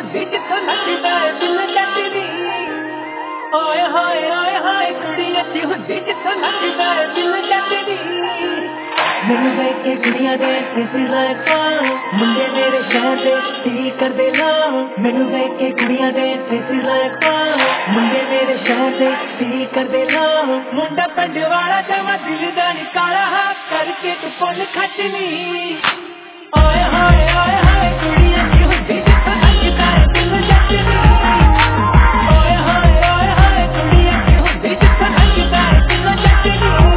ਹੁੰਦੀ ਜਿੱਥੋਂ ਨੱਚਦਾ ਦਿਲ ਨੱਚਦੀ ਓਏ ਹੋਏ ਕੁੜੀ ਅੱਛੀ ਹੁੰਦੀ ਜਿੱਥੋਂ ਨੱਚਦਾ ਦਿਲ ਨੱਚਦੀ ਮੈਨੂੰ ਵੇਖ ਕੇ ਕੁੜੀਆਂ ਦੇ ਸਿਰ ਮੁੰਡੇ ਮੇਰੇ ਸ਼ਹਿਰ ਦੇ ਕੀ ਕਰਦੇ ਨਾ ਮੈਨੂੰ ਵੇਖ ਕੇ ਕੁੜੀਆਂ ਦੇ ਸਿਰ ਮੁੰਡੇ ਮੇਰੇ ਸ਼ਹਿਰ ਦੇ ਕੀ ਕਰਦੇ ਨਾ ਮੁੰਡਾ ਪਿੰਡ ਵਾਲਾ ਜਮਾ ਦਿਲ ਦਾ ਨੀ ਕਾਲਾ ਕਰਕੇ ਤੂੰ ਪੁੱਲ ਖੱਟਣੀ ਓਏ ਹੋਏ ਕੁੜੀ ਅੱਛੀ ਹੁੰਦੀ ਜਿੱਥੋਂ ਨੱਚਦਾ ਦਿਲ ਨੱਚਦੀ ਓਏ ਹੋਏ ਕੁੜੀ ਅੱਛੀ ਹੁੰਦੀ ਜਿੱਥੋਂ ਨੱਚਦਾ ਦਿਲ ਨੱਚਦੀ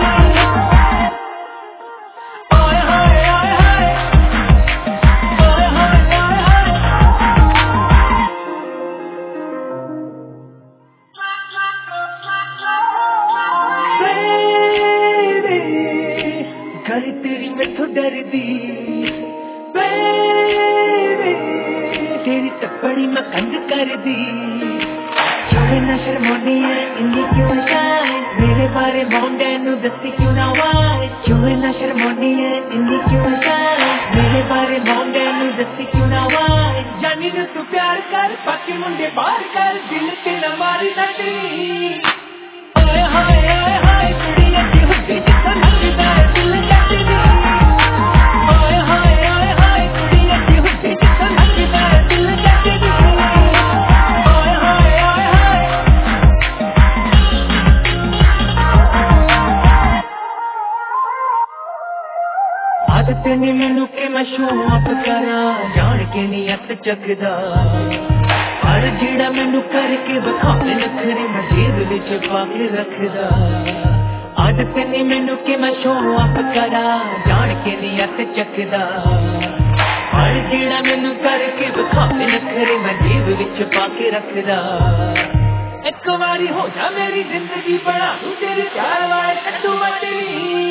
ਗੱਲ ਤੇਰੀ ਮੈਥੋਂ ਡਰਦੀ ਤੇਰੀ ਟੱਪੜੀ ਮੈਂ ਕੰਧ ਕਰਦੀ ਕਿਉਂ ਨਾ ਸ਼ਰਮਾਉਂਦੀ ਐ ਇੰਨੀ ਕਿਉਂ ਸ਼ਾਇ ਮੇਰੇ ਬਾਰੇ ਮੁੰਡੇ ਨੂੰ ਦੱਸੀ ਕਿਉਂ ਨਾ ਵਾਏ ਕਿਉਂ ਨਾ ਸ਼ਰਮਾਉਂਦੀ ਐ ਇੰਨੀ ਕਿਉਂ ਸ਼ਾਇ ਮੇਰੇ ਬਾਰੇ ਮੁੰਡੇ ਨੂੰ ਦੱਸੀ ਕਿਉਂ ਨਾ ਵਾਏ ਜਾਨੀ ਨੂੰ ਤੂੰ ਪਿਆਰ ਕਰ ਬਾਕੀ ਮੁੰਡੇ ਬਾਹਰ ਕਰ ਦਿਲ ਤੇ ਨਾ ਮਾਰੀ ਨੱਚਣੀ ਓਏ ਹੋਏ ਕੁੜੀ ਅੱਛੀ ਹੁੰਦੀ ਜਿੱਥੋਂ ਨੱਚਦਾ ਦਿਲ ਨੱਚਦੀ ਓਏ ਹੋਏ ਕੁੜੀ ਅੱਛੀ ਹੁੰਦੀ ਜਿੱਥੋਂ ਨੱਚਦਾ ਦਿਲ ਨੱਚਦੀ ਓਏ ਹੋਏ ਆਦਤ ਨੀ ਮੈਨੂੰ ਕਿ ਮੈਂ ਸ਼ੋਅ ਅਪ ਕਰਾਂ ਜਾਣ ਕੇ ਨੀ ਅੱਤ ਚੱਕਦਾ ਹਰ ਜਿਹੜਾ ਮੈਨੂੰ ਕਰਕੇ ਵਿਖਾਵੇ ਨਖਰੇ ਮੈਂ ਜੇਬ ਵਿੱਚ ਪਾ ਕੇ ਰੱਖਦਾ ਆਦਤ ਨੀ ਮੈਨੂੰ ਕਿ ਮੈਂ ਸ਼ੋਅ ਅਪ ਕਰਾਂ ਜਾਣ ਕੇ ਨੀ ਅੱਤ ਚੱਕਦਾ ਹਰ ਜਿਹੜਾ ਮੈਨੂੰ ਕਰਕੇ ਵਿਖਾਵੇ ਨਖਰੇ ਮੈਂ ਜੇਬ ਵਿੱਚ ਪਾ ਕੇ ਰੱਖਦਾ ਇੱਕ ਵਾਰੀ ਹੋ ਜਾ ਮੇਰੀ ਜ਼ਿੰਦਗੀ ਬਣਾ ਦੂੰ ਤੇਰੇ ਪਿਆਰ ਵਾਲੇ ਕੱਟੂ ਵੱਟਣੀ